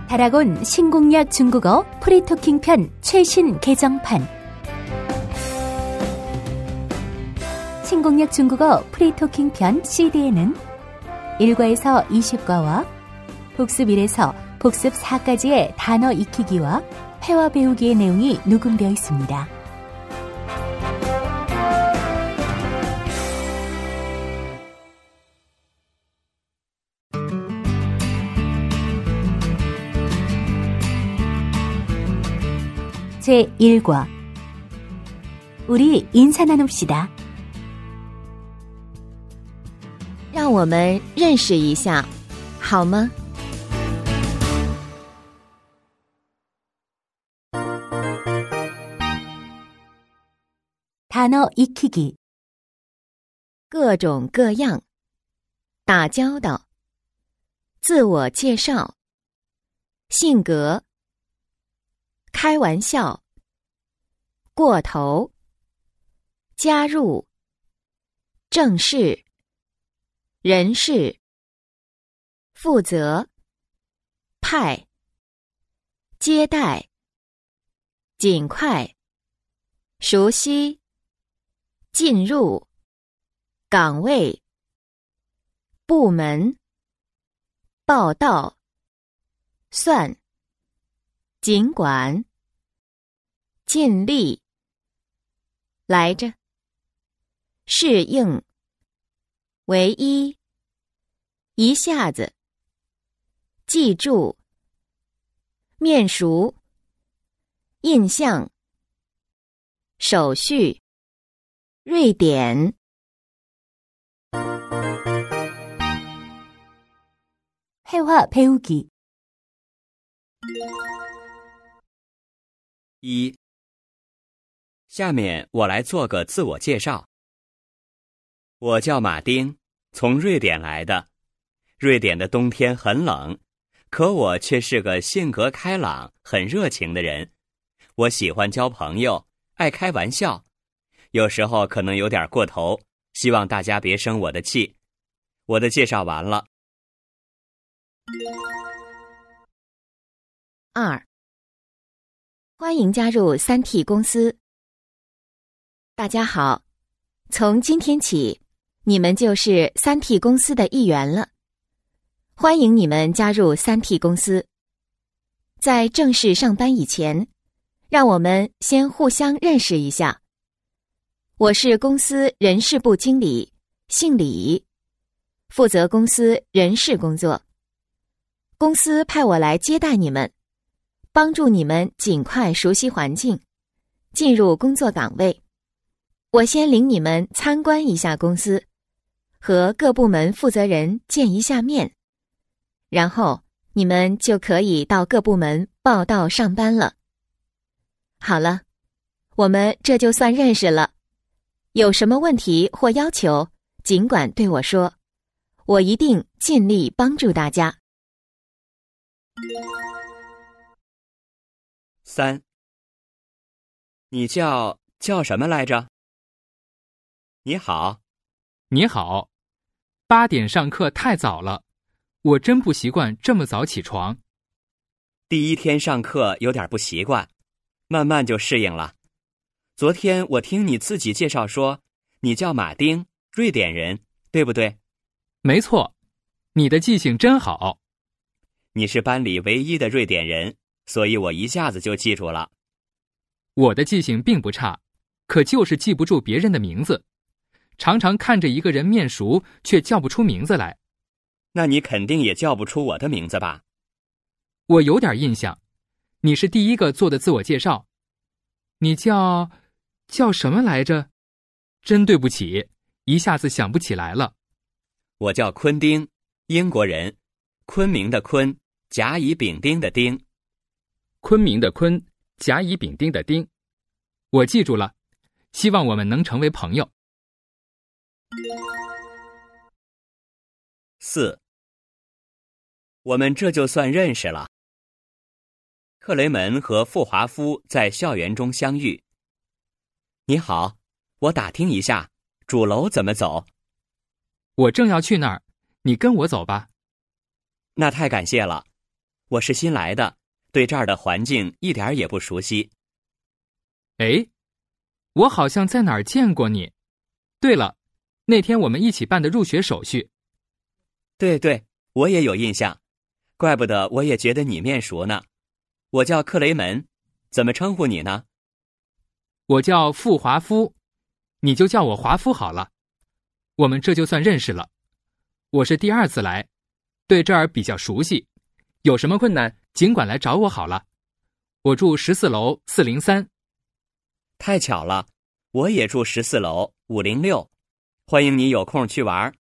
다락온 신공약 중국어 프리토킹 편 최신 개정판. 신공약 중국어 프리토킹 편 CD에는 1과에서 20과와 복습 1에서 복습 4까지의 단어 익히기와 회화 배우기의 내용이 녹음되어 있습니다. 제1과 우리 인사 나눕시다. 让我们认识一下，好吗？ 단어 익히기. 各种各样，打交道，自我介绍，性格，开玩笑，过头，加入，正式，人事，负责，派，接待，尽快，熟悉，进入，岗位，部门，报道，算，尽管，尽力，来着，适应，唯一，一下子，记住，面熟，印象，手续，瑞典。 회화 배우기. 1. 下面我来做个自我介绍。我叫马丁，从瑞典来的。瑞典的冬天很冷，可我却是个性格开朗、很热情的人。我喜欢交朋友，爱开玩笑，有时候可能有点过头，希望大家别生我的气。我的介绍完了。 2. 欢迎加入3T 公司。大家好，从今天起，你们就是3T 公司的一员了。欢迎你们加入3T 公司。在正式上班以前，让我们先互相认识一下。我是公司人事部经理，姓李，负责公司人事工作。公司派我来接待你们，帮助你们尽快熟悉环境，进入工作岗位。我先领你们参观一下公司，和各部门负责人见一下面，然后你们就可以到各部门报到上班了。好了，我们这就算认识了。有什么问题或要求，尽管对我说，我一定尽力帮助大家。 3. 你叫什么来着？你好。 你好。8点上课太早了，我真不习惯这么早起床。 第一天上课有点不习惯，慢慢就适应了。昨天我听你自己介绍说，你叫马丁，瑞典人，对不对？ 没错，你的记性真好。 你是班里唯一的瑞典人，所以我一下子就记住了。 我的记性并不差，可就是记不住别人的名字，常常看着一个人面熟，却叫不出名字来。 那你肯定也叫不出我的名字吧？ 我有点印象，你是第一个做的自我介绍。你叫什么来着？真对不起，一下子想不起来了。 我叫昆丁，英国人，昆明的昆，甲乙丙丁的丁。 昆明的昆，甲乙丙丁的丁。我记住了，希望我们能成为朋友。 4. 我们这就算认识了。克雷门和傅华夫在校园中相遇。你好，我打听一下，主楼怎么走？ 我正要去那儿，你跟我走吧。 那太感谢了， 我是新来的，对这儿的环境一点也不熟悉。 哎，我好像在哪儿见过你。对了，那天我们一起办的入学手续。 对，我也有印象，怪不得我也觉得你面熟呢。我叫克雷门，怎么称呼你呢？ 我叫傅华夫，你就叫我华夫好了。我们这就算认识了。我是第2次来，对这儿比较熟悉，有什么困难尽管来找我好了。我住14楼403。 太巧了，我也住14楼506，欢迎你有空去玩。